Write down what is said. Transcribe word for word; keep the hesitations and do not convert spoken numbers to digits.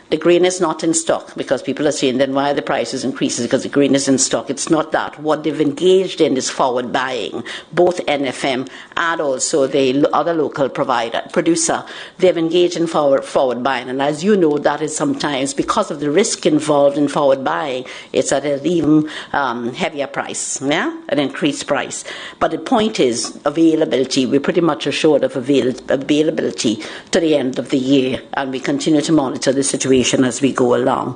The grain is not in stock, because people are saying, then why are the prices increasing? Because the grain is in stock. It's not that. What they've engaged in is forward buying, both N F M and also the other local provider, producer. They've engaged in forward, forward buying. And as you know, that is sometimes, because of the risk involved in forward buying, it's at an even um, heavier price, yeah? An increased price. But the point is availability. We're pretty much assured of avail availability to the end of the year, and we continue to monitor the situation as we go along.